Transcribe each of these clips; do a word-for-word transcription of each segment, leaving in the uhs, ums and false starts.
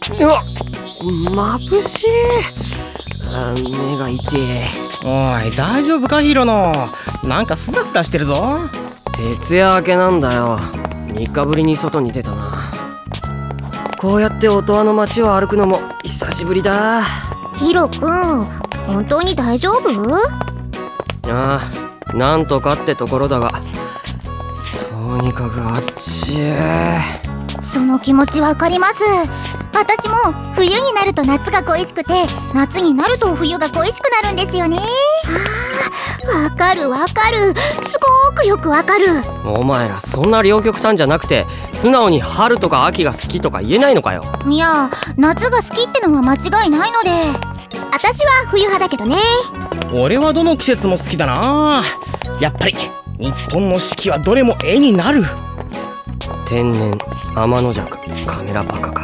うわっ、眩しい。あ、目が痛い。 おい、大丈夫かヒロノ。なんかフラフラしてるぞ。 徹夜明けなんだよ。みっかぶりに外に出たな。こうやって音羽の街を歩くのも久しぶりだ。 ヒロくん、本当に大丈夫？ ああ、なんとかってところだが、とにかくあっちへ。 その気持ちわかります。私も冬になると夏が恋しくて、夏になると冬が恋しくなるんですよね。あー、わかるわかる、すごーくよくわかる。 お前らそんな両極端じゃなくて、素直に春とか秋が好きとか言えないのかよ。 いや、夏が好きってのは間違いないので。私は冬派だけどね。 俺はどの季節も好きだな。やっぱり日本の四季はどれも絵になる。 天然、天の弱、カメラバカか。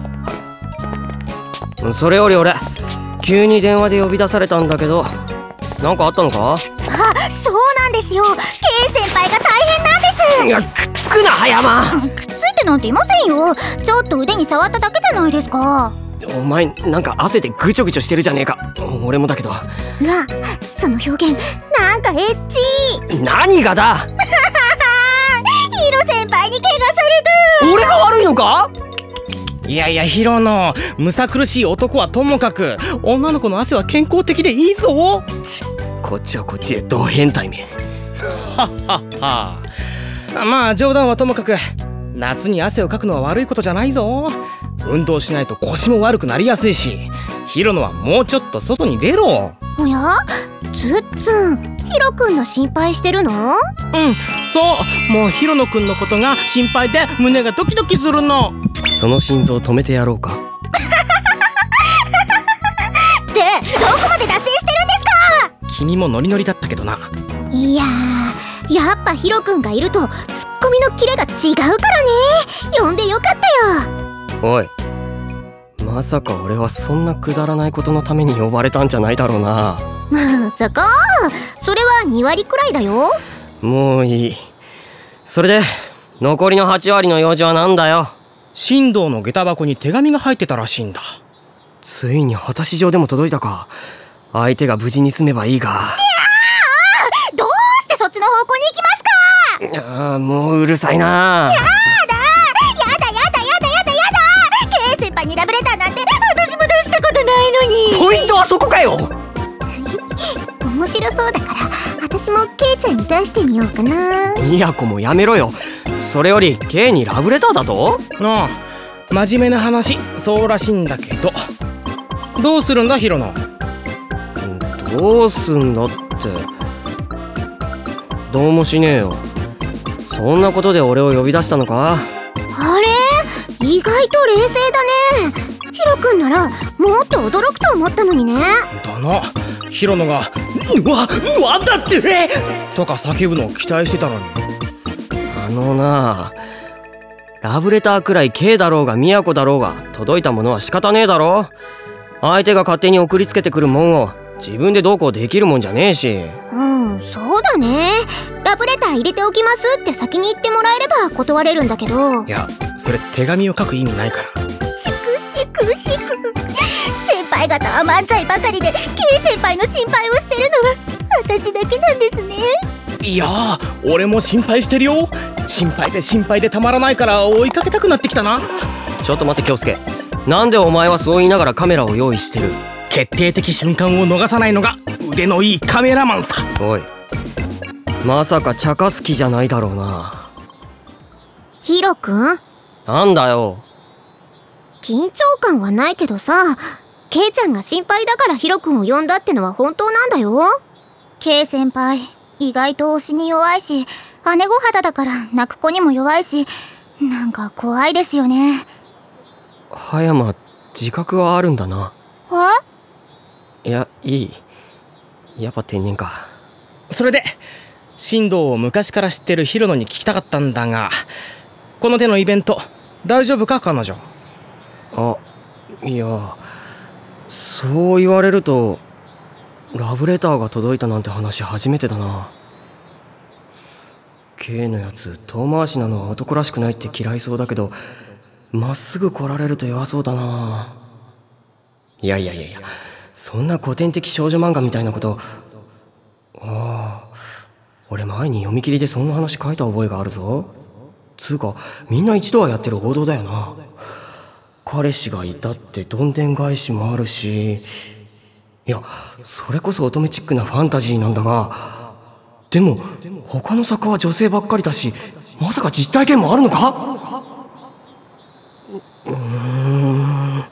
それより俺、急に電話で呼び出されたんだけど、なんかあったのか？ あ、そうなんですよ。K 先輩が大変なんです。 いや、くっつくな葉山。 くっついてなんていませんよ。ちょっと腕に触っただけじゃないですか。 お前なんか汗でぐちょぐちょしてるじゃねえか。俺もだけど。 うわ、その表現なんかエッチ。 何がだ。 ヒロ先輩に怪我された。 俺が悪いのか？ いやいやヒロノ、むさ苦しい男はともかく、女の子の汗は健康的でいいぞ。 ちこっちはこっちでド変態め。 はっはっは。まあ冗談はともかく、夏に汗をかくのは悪いことじゃないぞ。運動しないと腰も悪くなりやすいし、ヒロノはもうちょっと外に出ろ。 おや、つっつん、ヒロくんの心配してるの？ うん、そう、もうヒロノくんのことが心配で胸がドキドキするの。 その心臓止めてやろうか。 ってどこまで脱線してるんですか？ 君もノリノリだったけどな。 いやー、やっぱヒロくんがいるとツッコミのキレが違うからね。呼んでよかったよ。 おい、まさか俺はそんなくだらないことのために呼ばれたんじゃないだろうな。 まさか、それはにわりくらいだよ。 もういい。それで残りのはちわりの用事はなんだよ。 神道の下駄箱に手紙が入ってたらしいんだ。 ついに果たし状でも届いたか。相手が無事に済めばいいが。いやー、どうしてそっちの方向に行きますか？ いやー、もううるさいな。 やだやだやだやだやだやだ。 K 先輩にラブレターなんて私も出したことないのに。 ポイントはそこかよ。 面白そうだから私も K ちゃんに出してみようかな。 みやこもやめろよ。それより K にラブレターだと？ ああ、真面目な話、そうらしいんだけど。どうするんだヒロノ。 どうすんだって、どうもしねえよ。そんなことで俺を呼び出したのか？ あれ、意外と冷静だね。ヒロくんならもっと驚くと思ったのにね。 だな、ヒロノが「うわうわだって!」とか叫ぶのを期待してたのに。 あのなあ、ラブレターくらい K だろうが宮子だろうが届いたものは仕方ねえだろ。相手が勝手に送りつけてくるもんを自分でどうこうできるもんじゃねえし。 うん、そうだね。ラブレター入れておきますって先に言ってもらえれば断れるんだけど。 いや、それ手紙を書く意味ないから。 しくしくしく。先輩方は漫才ばかりで K 先輩の心配をしてるのは私だけなんですね。 いやー、俺も心配してるよ。心配で心配でたまらないから追いかけたくなってきたな。 ちょっと待って京介、なんでお前はそう言いながらカメラを用意してる？ 決定的瞬間を逃さないのが腕のいいカメラマンさ。 おい、まさか茶化す気じゃないだろうな。 ヒロくん、 なんだよ。 緊張感はないけどさ、ケイちゃんが心配だからヒロくんを呼んだってのは本当なんだよ。ケイ先輩、意外と推しに弱いし、姉御肌だから泣く子にも弱いし、なんか怖いですよね。 葉山、自覚はあるんだな。 え？ いや、いい。やっぱ天然か。 それで神道を昔から知ってるヒロノに聞きたかったんだが、この手のイベント大丈夫か彼女。 あ、いや、そう言われるとラブレターが届いたなんて話初めてだな。 K のやつ遠回しなのは男らしくないって嫌いそうだけど、 まっすぐ来られると弱そうだな。いやいやいやいや、そんな古典的少女漫画みたいなこと。ああ、俺前に読み切りでそんな話書いた覚えがあるぞ。つうかみんな一度はやってる王道だよな。彼氏がいたってどんでん返しもあるし、いやそれこそ乙女チックなファンタジーなんだが、でも他の作家は女性ばっかりだし、まさか実体験もあるのか。うーん、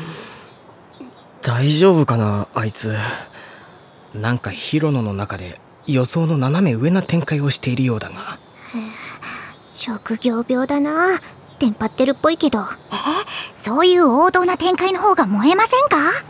大丈夫かなあいつ。 なんかヒロノの中で予想の斜め上な展開をしているようだが。 職業病だな。テンパってるっぽいけど。 え、そういう王道な展開の方が燃えません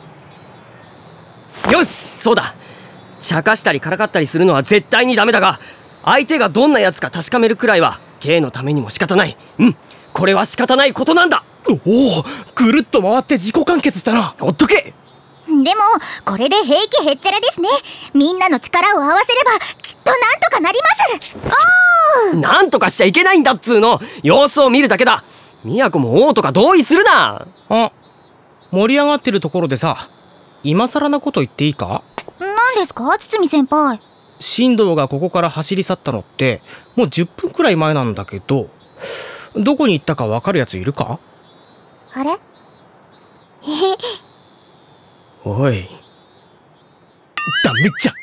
か？ よし、そうだ。茶化したりからかったりするのは絶対にダメだが、相手がどんなやつか確かめるくらいは K のためにも仕方ない。うん、これは仕方ないことなんだ。 おお、ぐるっと回って自己完結したな。 ほっとけ。 でもこれで平気へっちゃらですね。みんなの力を合わせればきっとなんとかなります。 おー、なんとかしちゃいけないんだっつーの。様子を見るだけだ。都も王とか同意するな。 あ、盛り上がってるところでさ、今更なこと言っていいか？ 何ですか堤先輩。 進藤がここから走り去ったのってもうじゅっぷんくらい前なんだけど、どこに行ったか分かるやついるか？ あれ？へへ。 おい、 ダメじゃん。